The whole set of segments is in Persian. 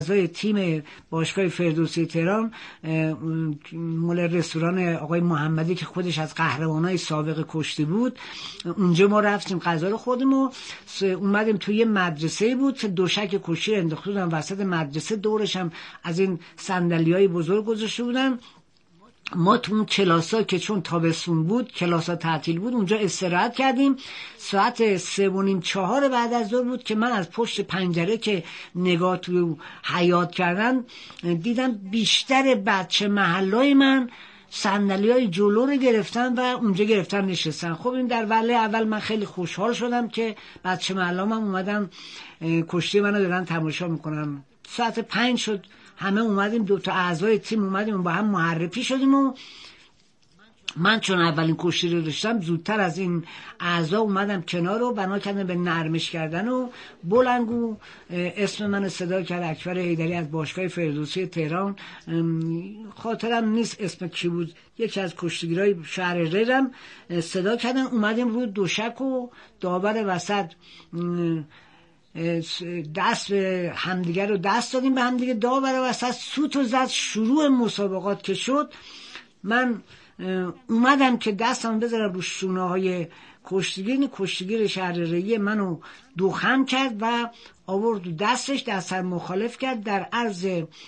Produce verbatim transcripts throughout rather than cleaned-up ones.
اعضای تیم باشگاه فردوسی تهران مول رستوران آقای محمدی که خودش از قهرمانای سابق کشتی بود، اونجا ما رفتیم غذا رو خوردیم و اومدیم توی یه مدرسه بود که دوشک کشتی انداخته بودن وسط مدرسه، دورش هم از این صندلیای بزرگ گذاشته بودن. ما تو اون کلاسا که چون تابستون بود کلاسا تعطیل بود اونجا استراحت کردیم. ساعت سه و نیم چهار بعد از ظهر بود که من از پشت پنجره که نگاه تو حیاط کردم دیدم بیشتر بچه محلای من صندلیای جلو رو گرفتن و اونجا گرفتن نشستن. خب این در وهله اول من خیلی خوشحال شدم که بچه محلام هم اومدن کشتی منو دارن تماشا میکنن. ساعت پنج شد، همه اومدیم، دو تا اعضای تیم اومدیم با هم معرفی شدیم و من چون اولین کشتی رو داشتم زودتر از این اعضا اومدم کنار رو بنا کردم به نرمش کردن و بلنگو اسم من صدا کرد اکبر حیدری از باشگاه فردوسی تهران. خاطرم نیست اسم کی بود، یکی از کشتیگیرای شهر رم صدا کردن. اومدیم روی دوشک و داور وسط دست به همدیگه رو دست دادیم به همدیگه، داور وسط سوت و زد. شروع مسابقات که شد من اومدم که دستم بذارم رو شونه های کشتیگیر، کشتیگیر شهر ریه منو دوخم کرد و آورد دستش دستر مخالف کرد، در عرض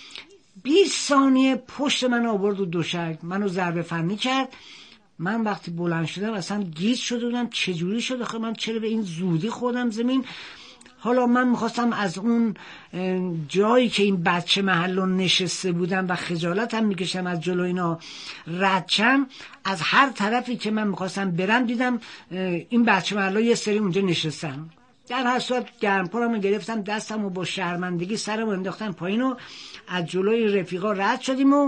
بیست ثانیه پشت من آورد و دوشک منو ضربه فنی کرد. من وقتی بلند شدم اصلا گیج شده بودم چجوری شد، آخه من چرا به این زودی خودم زمین. حالا من میخواستم از اون جایی که این بچه محلو نشسته بودم و خجالت هم میکشم از جلو اینا رد شم، از هر طرفی که من میخواستم برم دیدم این بچه محلو یه سری اونجا نشستن. در هر صورت گرمپارم گرفتم دستم و با شرمندگی سرم انداختم پایین و از جلوی رفیقا رد شدیم و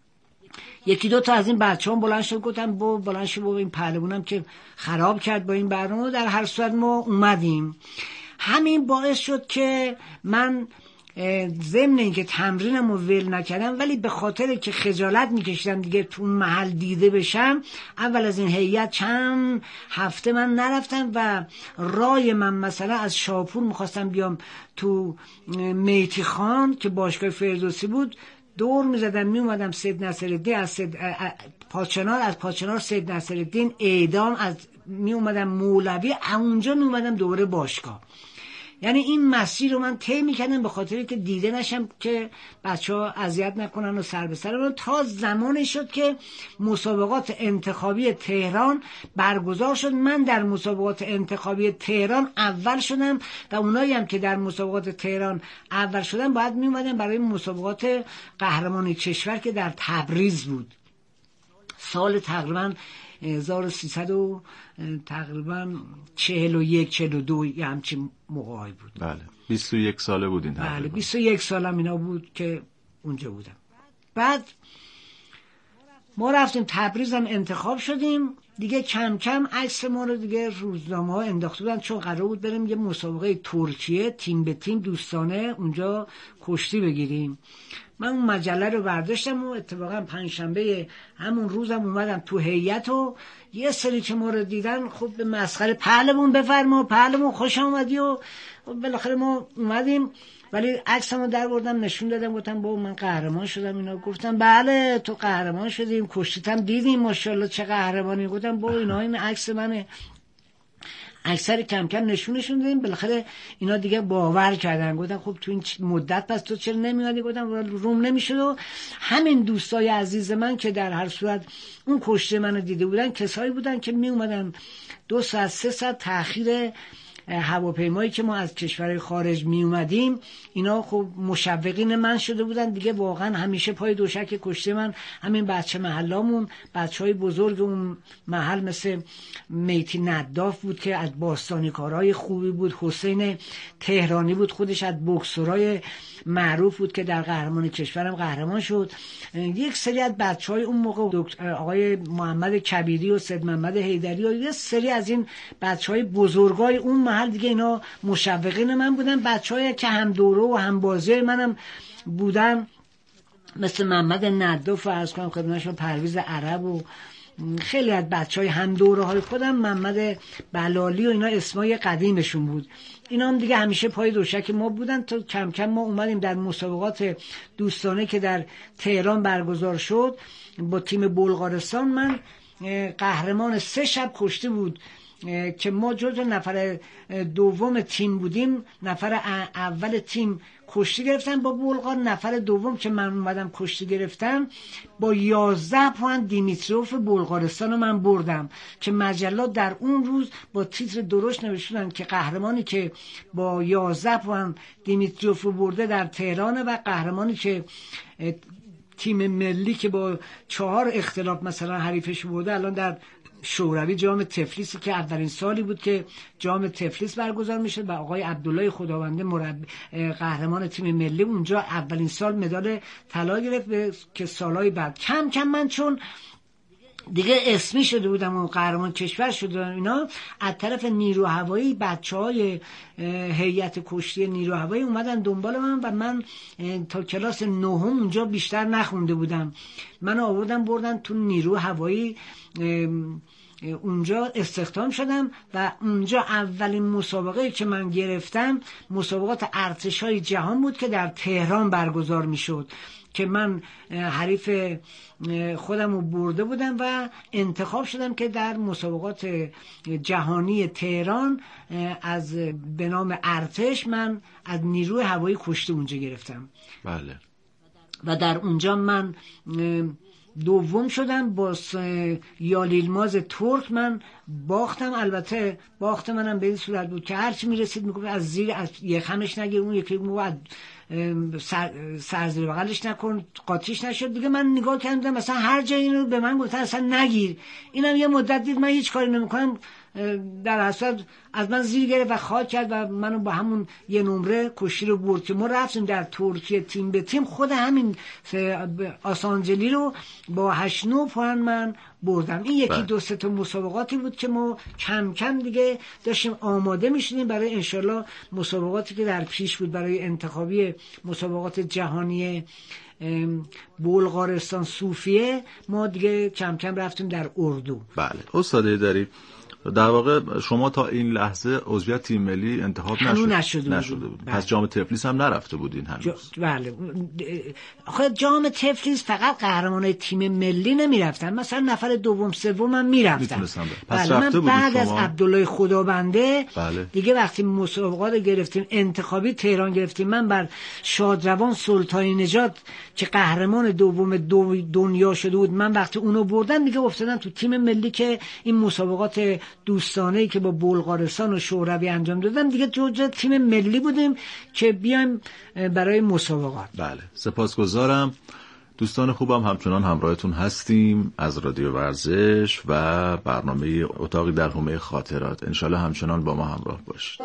یکی دو تا از این بچه هم بلند شد گفتم با بلند شد با این پهلوانم که خراب کرد با این برنامه. در هر صورت ما اومدیم. همین باعث شد که من ضمن اینکه تمرینم رو ول نکردم ولی به خاطر که خجالت میکشیدم دیگه تو اون محل دیده بشم، اول از این هیئت چند هفته من نرفتم و رای من مثلا از شاپور میخواستم بیام تو میتی خان که باشگاه فردوسی بود دور میزدم میومدم سید نصرالدین از سید پاچنار، از پاچنار سید نصرالدین اعدام، از میومدم مولوی، اونجا میومدم دوباره باشگاه. یعنی این مسیر رو من طی می‌کردم به خاطر که دیده نشم که بچه‌ها اذیت نکنن و سر به سر. تا زمانی شد که مسابقات انتخابی تهران برگزار شد. من در مسابقات انتخابی تهران اول شدم و اونایی هم که در مسابقات تهران اول شدن باید میومدن برای مسابقات قهرمانی کشور که در تبریز بود. سال تقریبا هزار و سیصد و تقریبا چهل و یک چهل و دو یه همچین موقعی بود. بله بیست و یک ساله بودین تقریبا. بله بیست و یک سالم اینا بود که اونجا بودم. بعد ما رفتیم تبریز هم انتخاب شدیم دیگه. کم کم عکس ما رو دیگه روزنامه ها انداخته بودن چون قرار بود بریم یه مسابقه ترکیه تیم به تیم دوستانه اونجا کشتی بگیریم. من اون مجله رو برداشتم و اتفاقا پنجشنبه همون روزم اومدم تو هیئت و یه سری که ما رو دیدن خب به مسخره پهلوان بفرما پهلوان خوش آمدی و بالاخره ما اومدیم. ولی عکسمو در بردم نشون دادم گفتم با من قهرمان شدم. اینا گفتن بله تو قهرمان شدیم، کشتیتم دیدیم ماشاءالله چه قهرمانی. گفتم با اینا این عکس منه. اکثر کم کم نشونشون دادیم، بالاخره اینا دیگه باور کردن. گفتن خب تو این مدت پس تو چرا نمیادی؟ گفتم روم نمیشد. و همین دوستای عزیز من که در هر صورت اون کشته منو دیده بودن کسایی بودن که می اومدن دو ساعت سه ساعت تأخیر هواپیمایی که ما از کشورهای خارج می اومدیم اینا خب مشوقین من شده بودن دیگه. واقعا همیشه پای دوشک کشته من همین بچه محلامون، بچهای بزرگ اون محل مثل میتی نداف بود که از باستانی کارهای خوبی بود، حسین تهرانی بود خودش از بوکسورای معروف بود که در قهرمان کشورم قهرمان شد. یک سری از بچهای اون موقع آقای محمد کبیری و سید محمد حیدری و یک سری از این بچهای بزرگای اون محل دیگه اینا مشوقین من بودن. بچه‌ای که هم دوره و هم بازی منم بودن مثل محمد نداف و عرض کنم خدمتشون پرویز عرب و خیلی از بچهای هم دوره های خودم محمد بلالی و اینا اسمای قدیمشون بود. اینا هم دیگه همیشه پای دوشک ما بودن تا کم کم ما اومدیم در مسابقات دوستانه که در تهران برگزار شد با تیم بلغارستان. من قهرمان سه شب کشتی بود که ما جزو نفر دوم تیم بودیم. نفر اول تیم کشتی گرفتن با بلغار، نفر دوم که من اومدم کشتی گرفتم با یازده پوان دیمیتروف بلغارستان رو من بردم که مجلات در اون روز با تیتر درشت نوشتن که قهرمانی که با یازده پوان دیمیتروف رو برده در تهرانه و قهرمانی که تیم ملی که با چهار اختلاف مثلا حریفش برده الان در شوروی جام تفلیسی که اولین سالی بود که جام تفلیس برگزار میشه و آقای عبدالله خداونده مربی قهرمان تیم ملی اونجا اولین سال مدال طلا گرفت که سالهای بعد کم کم من چون دیگه اسمی شده بودم و قهرمان کشور شده اینا، از طرف نیرو هوایی بچهای هیئت کشتی نیرو هوایی اومدن دنبال من و من تا کلاس نهم اونجا بیشتر نخونده بودم. من آوردم بردن تو نیرو هوایی، اونجا استخدام شدم و اونجا اولین مسابقه که من گرفتم مسابقات ارتش‌های جهان بود که در تهران برگزار میشد که من حریف خودم رو برده بودم و انتخاب شدم که در مسابقات جهانی تهران از به نام ارتش من از نیروی هوایی کشتی اونجا گرفتم. بله. و در اونجا من دوم شدم با یالیلماز ترک. من باختم، البته باخت منم به این صورت بود که هرچی میرسید میگفت از زیر از یخمش نگیر، اون یکی میگفت سر سر زیر بغلش نکن قاطیش نشد. دیگه من نگاه کردم مثلا هر جایی اینو به من گفتن اصلا نگیر، اینم یه مدت دید من هیچ کاری نمیکنم، در حسرت از من زیر گرفت و خاک کرد و منو با همون یه نمره کشتی رو برد که ما رفتیم در ترکیه تیم به تیم. خود همین آسانجلی رو با هشت نو پوان من بردم. این یکی دو سه تا مسابقاتی بود که ما کم کم دیگه داشتیم آماده میشدیم برای انشالله مسابقاتی که در پیش بود برای انتخابی مسابقات جهانی بلغارستان صوفیه. ما دیگه کم کم رفتیم در اردو. بله استاد هیدری، در واقع شما تا این لحظه عضویت تیم ملی انتخاب نشد. نشده, نشده بود. پس جام تفلیس هم نرفته بودین هنوز؟ جا... بله. آخه جام تفلیس فقط قهرمانای تیم ملی نمیرفتن، مثلا نفر دوم سوم هم میرفتن. پس بله. رفته من بعد شما... از عبدالله خدابنده بله. دیگه وقتی مسابقات گرفتیم انتخابی تهران گرفتیم، من بر شادروان سلطانی نژاد که قهرمان دوم دو دنیا شده بود، من وقتی اونو بردن دیگه افتادن تو تیم ملی که این مسابقات دوستانه‌ای که با بلغارستان و شوروی انجام دادن دیگه جزو تیم ملی بودیم که بیایم برای مسابقات. بله سپاسگزارم. دوستان خوبم همچنان همراهتون هستیم از رادیو ورزش و برنامه اتاقی در حومه خاطرات. انشالله همچنان با ما همراه باشید.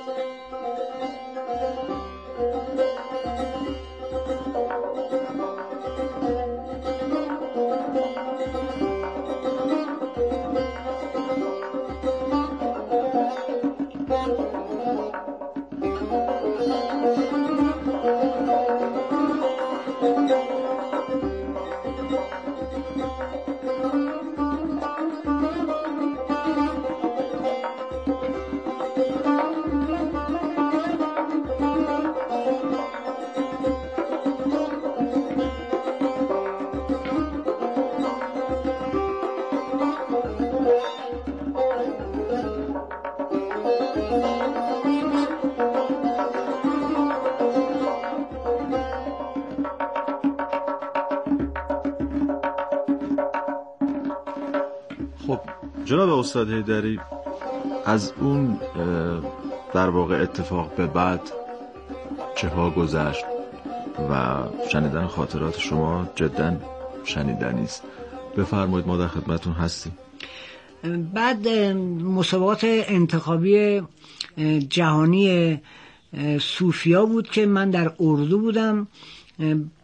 خب جناب استاد هیدری، از اون در واقع اتفاق به بعد چه ها گذشت و شنیدن خاطرات شما جدا شنیدنی است. بفرمایید ما در خدمتون هستیم. بعد مسابقات انتخابی جهانی صوفیا بود که من در اردو بودم.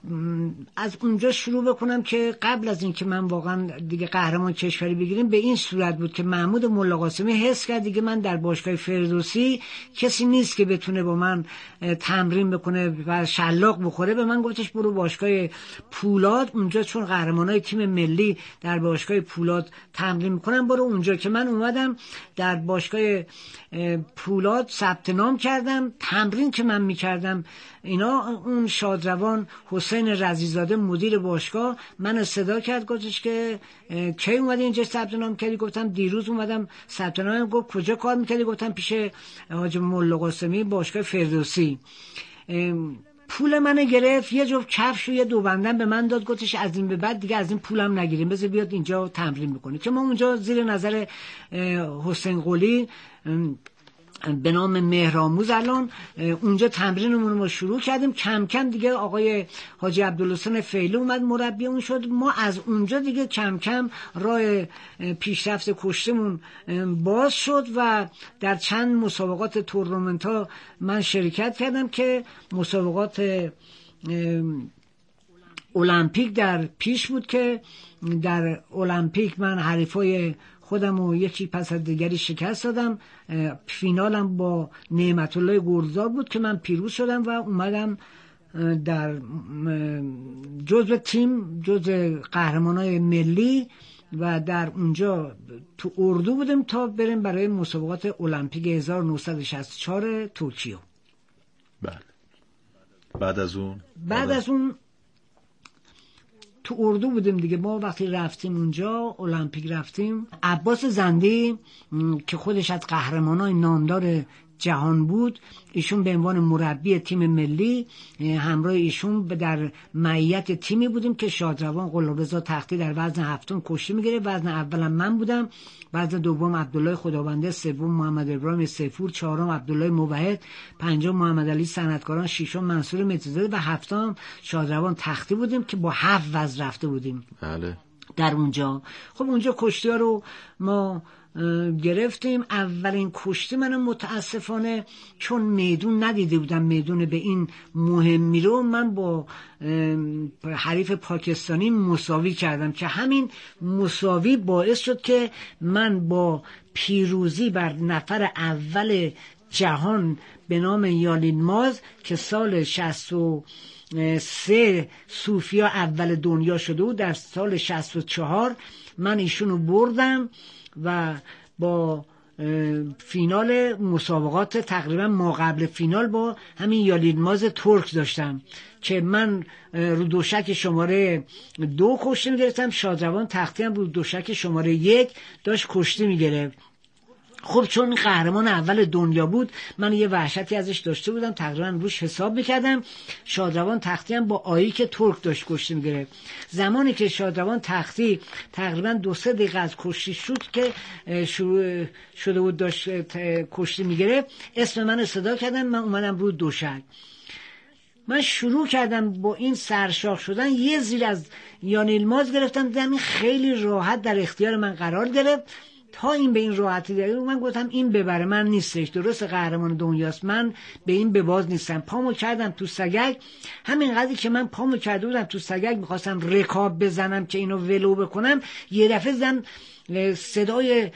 از اونجا شروع بکنم که قبل از این که من واقعا دیگه قهرمان کشوری بگیریم به این صورت بود که محمود ملا قاسمی حس کرد دیگه من در باشگاه فردوسی کسی نیست که بتونه با من تمرین بکنه و شلاق بخوره. به من گفتش برو باشگاه پولاد، اونجا چون قهرمانای تیم ملی در باشگاه پولاد تمرین میکنن، برو اونجا. که من اومدم در باشگاه پولاد ثبت نام کردم. تمرین که من میکردم اینا، اون شادروان حسین رضیزاده مدیر باشگاه من صدا کرد، گفتش که کی اومدی اینجا ثبت نام کردی؟ گفتم دیروز اومدم ثبت نام. گفت کجا کار میکردی؟ گفتم پیش حاج ملا قاسمی باشگاه فردوسی. پول منو گرفت، یه جفت کفش و یه دو بندن به من داد، گفتش از این به بعد دیگه از این پولم نگیریم، بذار بیاد اینجا تمرین بکنه. که ما اونجا زیر نظر حسین قلی به نام مهرآموز الان اونجا تمرینمون رو ما شروع کردیم. کم کم دیگه آقای حاجی عبدالحسین فیلی اومد مربی اون شد. ما از اونجا دیگه کم کم راه پیشرفت کشتمون باز شد و در چند مسابقات تورنمنت ها من شرکت کردم که مسابقات المپیک در پیش بود که در المپیک من حریفای خودم و یکی پس از دیگری شکست دادم. فینالم با نعمت الله گلزار بود که من پیروز شدم و اومدم در جزء تیم، جزء قهرمانای ملی و در اونجا تو اردو بودیم تا بریم برای مسابقات المپیک هزار و نهصد و شصت و چهار توکیو. بله. بعد از اون بعد از اون تو اردو بودیم دیگه. ما وقتی رفتیم اونجا المپیک رفتیم، عباس زندی که خودش از قهرمانای نامدار جهان بود، ایشون به عنوان مربی تیم ملی همراه ایشون در معیت تیمی بودیم که شادروان قلابرضا تختی در وزن هفتم کشتی میگیره. وزن اولم من بودم، وزن دوم عبدالله خداونده، سوم محمد ابراهیم سیفور، چهارم عبدالله موحد، پنجم محمد علی صنعتکاران، ششم منصور متزاده و هفتم شادروان تختی بودیم که با هفت وزن رفته بودیم. بله. در اونجا خب اونجا کشتی ها رو ما گرفتیم. اولین کشتی من متاسفانه چون میدون ندیده بودم، میدون به این مهمی رو، من با حریف پاکستانی مساوی کردم که همین مساوی باعث شد که من با پیروزی بر نفر اول جهان به نام یالینماز که سال شصت و سه صوفیا اول دنیا شده بود، در سال شصت و چهار من ایشونو بردم و با فینال مسابقات تقریبا ما قبل فینال با همین یالینماز ترک داشتم که من رو دوشک شماره دو کشتی میگرفتم. شادروان تختی هم رو دوشک شماره یک داشت کشتی میگرفت. خب چون قهرمان اول دنیا بود من یه وحشتی ازش داشته بودم، تقریبا روش حساب میکردم. شادروان تختی هم با آییک ترک داشت کشتی میگرفت. زمانی که شادروان تختی تقریبا دو سه دقیقه از کشتی شد که شروع شده بود داشت کشتی میگرفت، اسم من صدا کردم، من اومدم رو دوشک. من شروع کردم با این سرشاخ شدن، یه زیر از یالینماز گرفتم، دیدم این خیلی راحت در اختیار من قرار گرفت. تا این به این راحتی داره، من گفتم این ببره من نیستش، درست قهرمان دنیاست، من به این به باز نیستم. پامو کردم تو سگک. همین قدری که من پامو کرده بودم تو سگک میخواستم رکاب بزنم که اینو ولو بکنم، یه دفعه زن صدای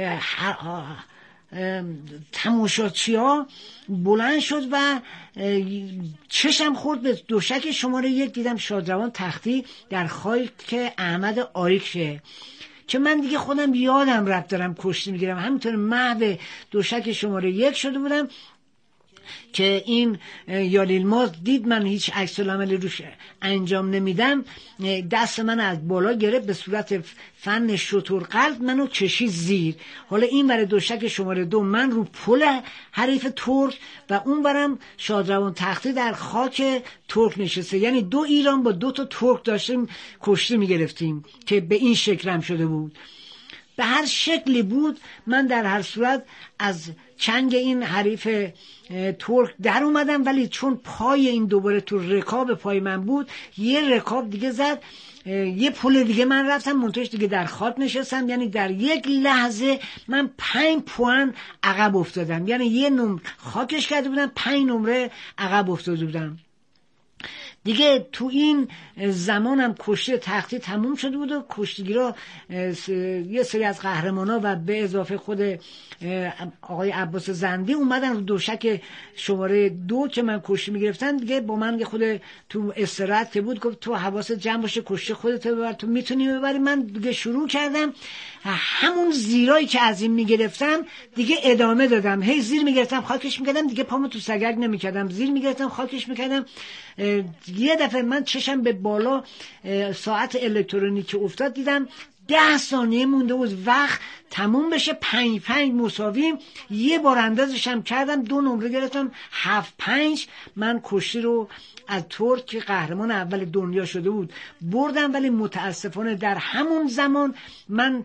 تماشاچی ها بلند شد و چشم خورد به دوشک شماره یک، دیدم شادروان تختی در خاک احمد آریکشه که من دیگه خودم یادم رفت دارم کشتی میگیرم. همینطور محو دوشک شماره یک شده بودم که این یالینماز دید من هیچ عکس العملی روش انجام نمیدم، دست من از بالا گرفت به صورت فن شتر قلب منو کشید زیر. حالا این ور دوشک شماره دو من رو پل حریف ترک و اون برم شادروان تختی در خاک ترک نشسته، یعنی دو ایران با دو تا ترک داشتیم کشتی میگرفتیم که به این شکل هم شده بود. به هر شکلی بود من در هر صورت از چنگ این حریف ترک در اومدم، ولی چون پای این دوباره تو رکاب پای من بود، یه رکاب دیگه زد، یه پل دیگه من رفتم منتهش دیگه در خاک نشستم. یعنی در یک لحظه من پنج پوان عقب افتادم، یعنی یه نمره خاکش کرده بودم، پنج نمره عقب افتاده بودم. دیگه تو این زمانم کشتی تختی تموم شده بود و کشتیگیرا یه سری از قهرمانا و به اضافه خود آقای عباس زندی اومدن رو دوشک شماره دو که من کشتی میگرفتن. دیگه با من خود تو استراحت که بود گفت تو حواست جمع باشه کشتی خودت ببر، تو میتونی ببری. من دیگه شروع کردم همون زیرایی که از این میگرفتم دیگه ادامه دادم، هی زیر میگرفتم خاکش میکردم، دیگه پامو تو سگک نمیکردم، زیر میگرفتم خاکش میکردم. یه دفعه من چشم به بالا ساعت الکترونیکی افتاد، دیدم ده ثانیه مونده بود وقت تموم بشه، پنج پنج مساویم. یه بار اندازشم کردم، دو نمره گرفتم، هفت پنج. من کشتی رو از ترک که قهرمان اول دنیا شده بود بردم، ولی متاسفانه در همون زمان من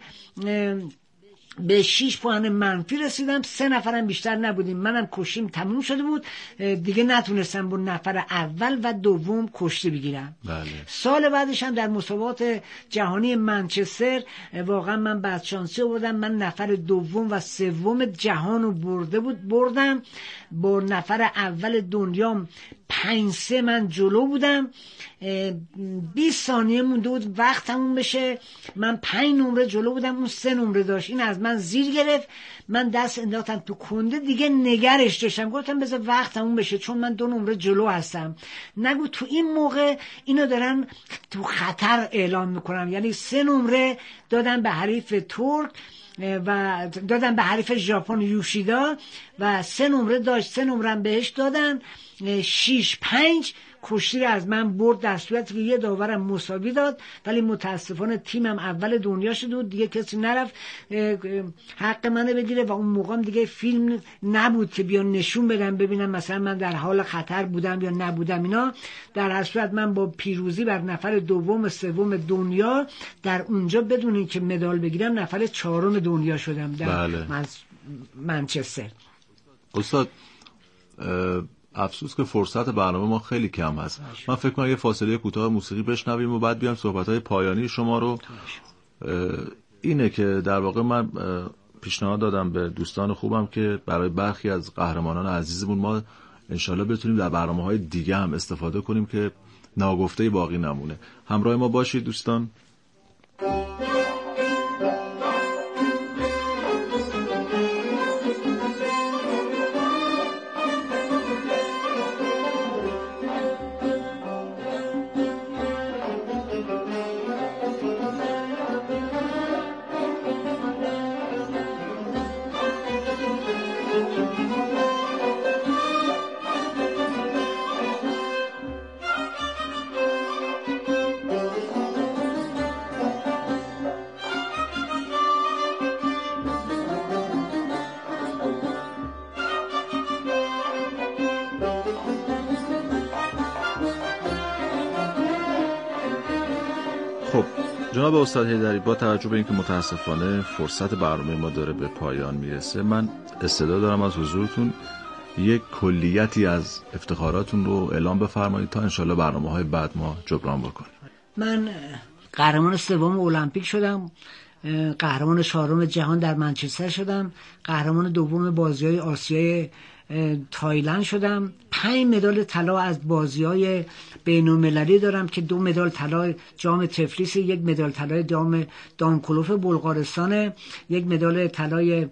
به شیش پوان منفی رسیدم، سه نفرم بیشتر نبودیم، منم کشتیم تموم شده بود، دیگه نتونستم با نفر اول و دوم کشتی بگیرم. بله. سال بعدش هم در مسابقات جهانی منچستر واقعا من بدشانسی آوردم، من نفر دوم و سوم جهان رو برده بود بردم، با نفر اول دنیام پنج سه من جلو بودم. بیست ثانیه مونده بود وقت تموم بشه، من پنج نمره جلو بودم، اون سه نمره داشت، این از من زیر گرفت، من دست انداختم تو کنده، دیگه نگرش داشتم، گفتم بذار وقت تموم بشه چون من دو نمره جلو هستم. نگو تو این موقع اینو دارن تو خطر اعلام میکنم، یعنی سه نمره دادن به حریف ترک و دادن به حریف ژاپن یوشیدا و سه نمره داشت، سه نمره بهش دادن، شیش پنج کشتی رو از من برد، در صورتی که یه داورم مساوی داد، ولی متاسفانه تیمم اول دنیا شده بود، دیگه کسی نرفت حق منو بگیره و اون موقعم دیگه فیلم نبود که بیان نشون بدن ببینم مثلا من در حال خطر بودم یا نبودم اینا. در هر صورت من با پیروزی بر نفر دوم سوم دنیا در اونجا بدون اینکه مدال بگیرم نفر چهارم دنیا شدم در بله. من... منچستر. استاد افسوس که فرصت برنامه ما خیلی کم هست. من فکر کنم یه فاصله کوتاه موسیقی بشنویم و بعد بیام صحبت‌های پایانی شما رو. اینه که در واقع من پیشنهاد دادم به دوستان خوبم که برای برخی از قهرمانان عزیزمون ما انشالله بتونیم در برنامه‌های دیگه هم استفاده کنیم که ناگفته باقی نمونه. همراه ما باشید دوستان. خب جناب استاد حیدری، با توجه به اینکه متاسفانه فرصت برنامه ما داره به پایان میرسه، من استعداد دارم از حضورتون یک کلیتی از افتخاراتون رو اعلام بفرمایید تا انشالله برنامه‌های بعد ما جبران بکنیم. من قهرمان سوم المپیک شدم، قهرمان چهارم جهان در منچستر شدم، قهرمان دوم بازی‌های آسیای تایلند شدم، پنج مدال طلا از بازی‌های بین‌المللی دارم که دو مدال طلا جام تفلیس، یک مدال طلای جام دانکلوف بلغارستان، یک مدال طلای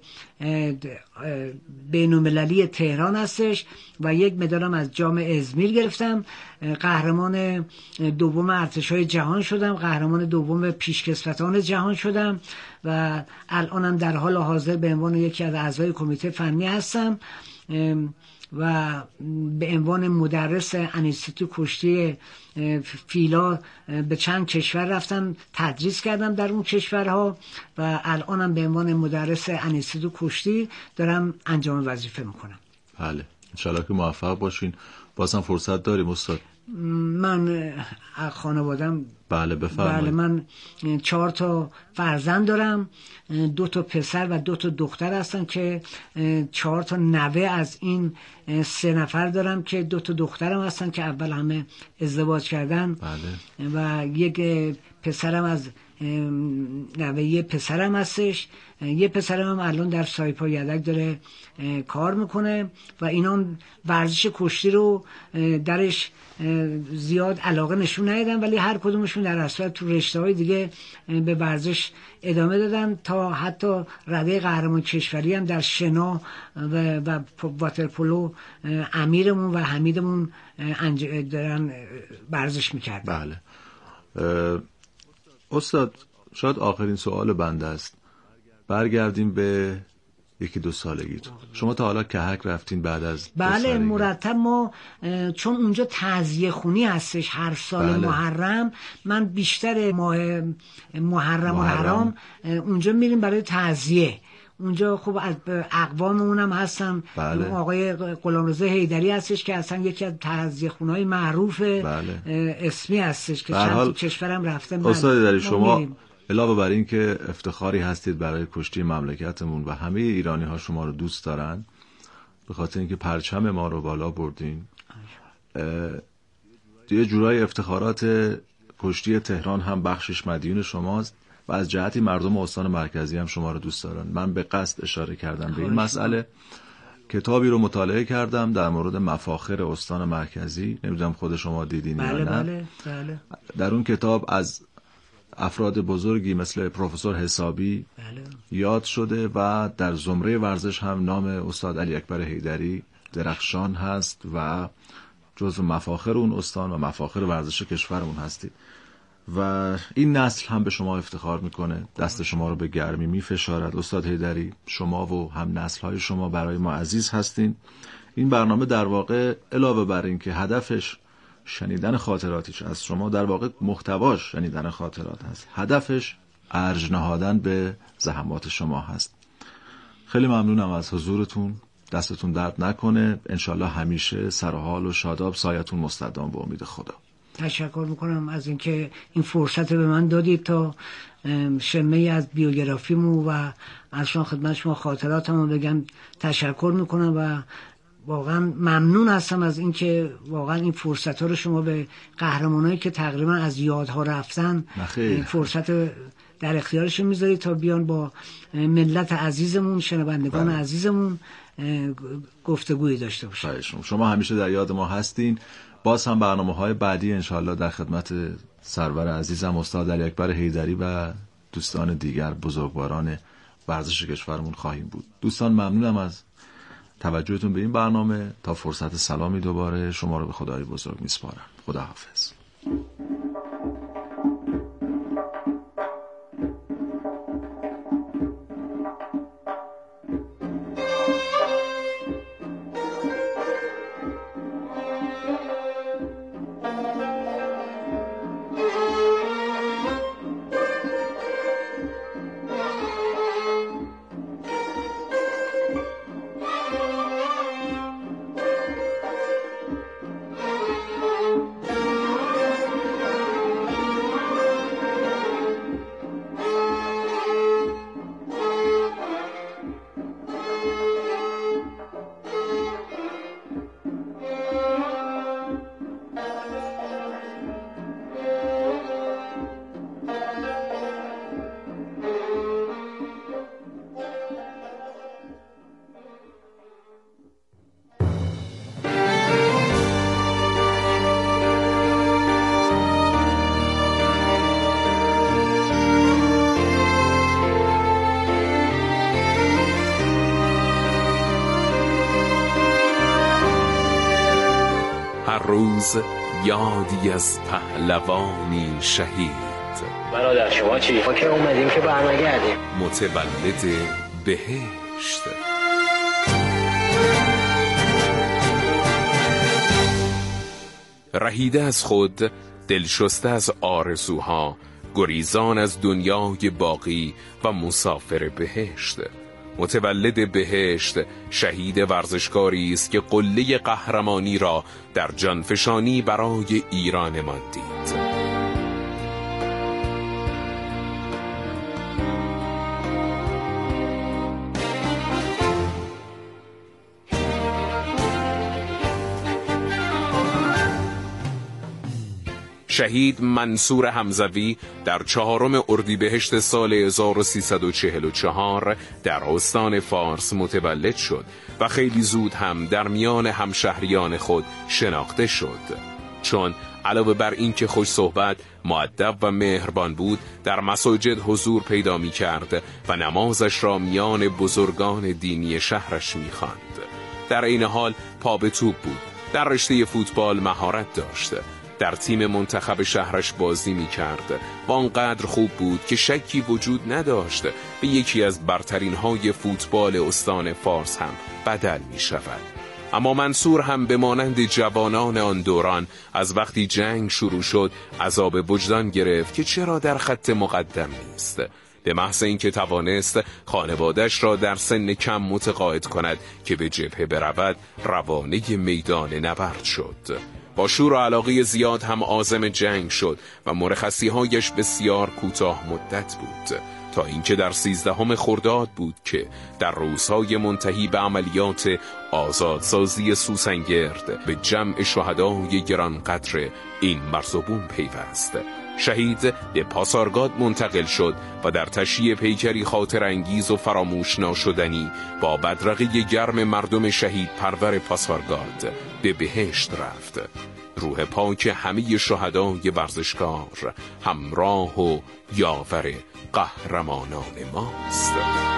بین‌المللی تهران هستش و یک مدالم از جام ازمیر گرفتم. قهرمان دوم ارتش‌های جهان شدم، قهرمان دوم پیشکسوتان جهان شدم و الانم در حال حاضر به عنوان یکی از اعضای کمیته فنی هستم و به عنوان مدرس انستیتوت کشتی فیلا به چند کشور رفتم، تدریس کردم در اون کشورها و الانم به عنوان مدرس انستیتوت کشتی دارم انجام وظیفه میکنم. بله، انشالله که موفق باشین. بازم فرصت داریم استاد. من خانوادم بله بفرمایید. بله، من چهار تا فرزند دارم، دو تا پسر و دو تا دختر هستن که چهار تا نوه از این سه نفر دارم که دو تا دخترم هستن که اول همه ازدواج کردن. بله. و یک پسرم از نوه یه پسرم هستش، یه پسرم هم الان در سایپا یدک داره کار میکنه و اینا ورزش کشتی رو درش زیاد علاقه نشون ندادن، ولی هر کدومشون در اصل تو رشته‌های دیگه به ورزش ادامه دادن تا حتی رده قهرمان کشوری هم در شنا و, و واترپولو امیرمون و حمیدمون دارن ورزش میکردن. بله استاد، شاید آخرین سوال بنده است. برگردیم به یکی دو سالگیتون. شما تا حالا کهک رفتین بعد از بله مرتب ما، چون اونجا تعزیه خونی هستش هر سال بله. محرم من بیشتر ماه محرم و حرام اونجا میریم برای تعزیه. اونجا خب از اقواممون هم هستن. بله. آقای غلامرضا حیدری هستش که اصلا یکی از تعزیه خونه‌های معروف بله. اسمی هستش که چند کشورم رفتم. استاد حیدری، شما میریم. علاوه بر این که افتخاری هستید برای کشتی مملکتمون و همه ایرانی ها شما رو دوست دارن به خاطر اینکه پرچم ما رو بالا بردین، یه جورای افتخارات کشتی تهران هم بخشش مدیون شماست و از جهتی مردم استان مرکزی هم شما رو دوست دارن. من به قصد اشاره کردم به این مسئله. کتابی رو مطالعه کردم در مورد مفاخر استان مرکزی، نمیدونم خود شما دیدین یا نه. بله بله. در اون کتاب از افراد بزرگی مثل پروفسور حسابی بله. یاد شده و در زمره ورزش هم نام استاد علی اکبر حیدری درخشان هست و جزو مفاخر اون استان و مفاخر ورزش کشورمون هستید و این نسل هم به شما افتخار میکنه، دست شما رو به گرمی میفشارد. استاد حیدری، شما و هم نسل‌های شما برای ما عزیز هستین. این برنامه در واقع علاوه بر این که هدفش شنیدن خاطراتش از شما، در واقع محتواش شنیدن خاطرات هست، هدفش ارج نهادن به زحمات شما هست. خیلی ممنونم از حضورتون، دستتون درد نکنه، انشالله همیشه سر و حال و شاداب، سایتون مستدام به امید خدا. تشکر میکنم از اینکه این فرصت به من دادید تا شمه از بیوگرافیمو و ارشان خدمت شما خاطراتمو بگم. تشکر میکنم و واقعا ممنون هستم از اینکه واقعا این فرصت ها رو شما به قهرمانایی که تقریبا از یادها رفتن این فرصت در اختیارشون میذارید تا بیان با ملت عزیزمون، شنوندگان بله. عزیزمون گفتگویی داشته باشیم. شما همیشه در یاد ما هستین. باز هم برنامه‌های بعدی انشاءالله در خدمت سرور عزیزم استاد علی اکبر حیدری و دوستان دیگر بزرگواران ورزش کشورمون خواهیم بود. دوستان ممنونم از توجهتون به این برنامه. تا فرصت سلامی دوباره شما رو به خدای بزرگ میسپارم. خدا حافظ. روز یادی از پهلوانی شهید. برادر شما چی؟ ما که اومدیم که برنگردیم. متولد بهشت. رهیده از خود، دلشسته از آرزوها، گریزان از دنیای باقی و مسافر بهشت. متولد بهشت شهید ورزشکاری است که قله قهرمانی را در جانفشانی برای ایرانمان دید. شهید منصور حمزوی در چهارم اردیبهشت سال هزار و سیصد و چهل و چهار در استان فارس متولد شد و خیلی زود هم در میان همشهریان خود شناخته شد. چون علاوه بر این که خوش صحبت، مؤدب و مهربان بود، در مساجد حضور پیدا می کرد و نمازش را میان بزرگان دینی شهرش می خواند. در این حال پا به توپ بود، در رشته فوتبال مهارت داشت، در تیم منتخب شهرش بازی می کرد و آنقدر خوب بود که شکی وجود نداشت به یکی از برترین های فوتبال استان فارس هم بدل می شود. اما منصور هم به مانند جوانان آن دوران از وقتی جنگ شروع شد عذاب وجدان گرفت که چرا در خط مقدم نیست. به محض اینکه توانست خانوادش را در سن کم متقاعد کند که به جبهه برود، روانه میدان نبرد شد. با شور و علاقه زیاد هم عازم جنگ شد و مرخصی‌هایش بسیار کوتاه مدت بود، تا اینکه در سیزدهم خرداد بود که در روزهای منتهی به عملیات آزادسازی سوسنگرد به جمع شهدای گرانقدر این مرزبون پیوست. شهید به پاسارگاد منتقل شد و در تشییع پیکری خاطر انگیز و فراموش ناشدنی با بدرقه گرم مردم شهید پرور پاسارگاد به بهشت رفت. روح پاک همه شهدای ورزشکار همراه و یاور قهرمانان ماست.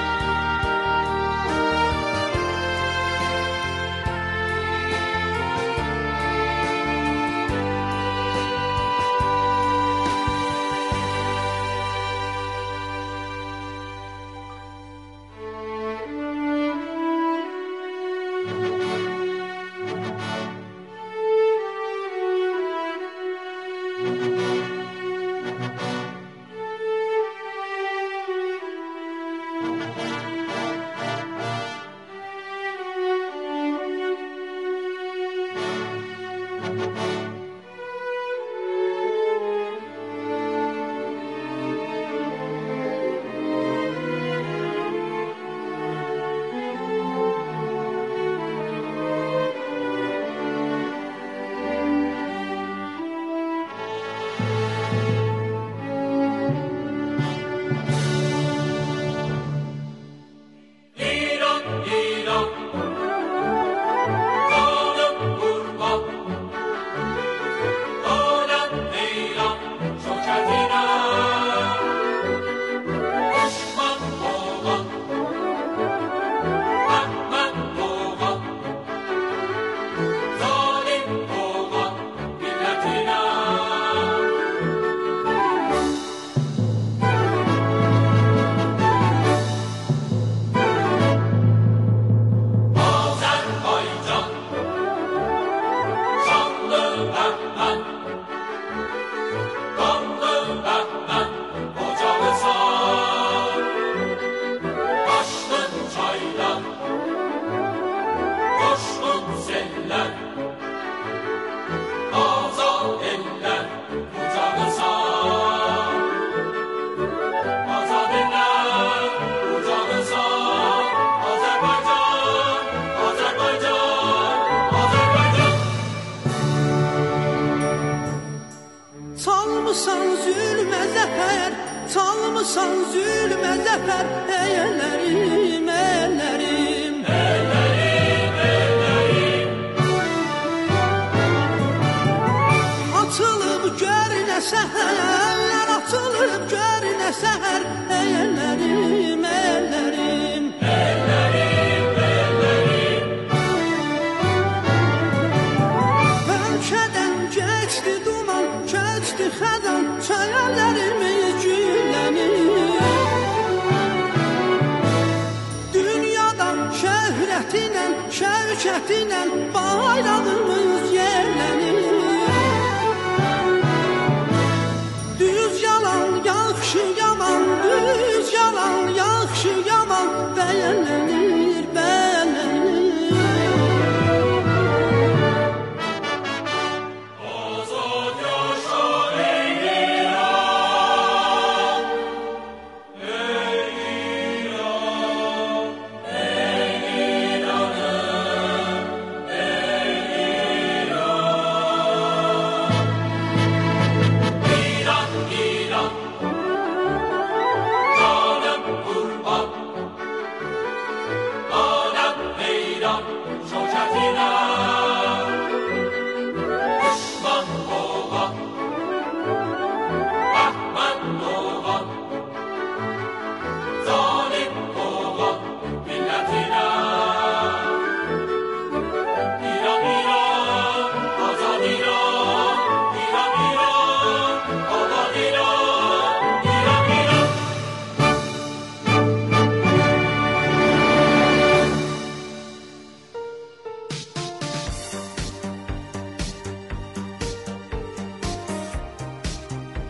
Salmısan zülme zefer eylerim, eylerim, eylerim, eylerim. Atılıp görüne seher, atılıp görüne seher eylerim, eylerim, eylerim, eylerim. Ölkeden geçti duman, geçti xədan, çayallarımı Dünyadan şöhretiyle, şevketiyle bayrağımı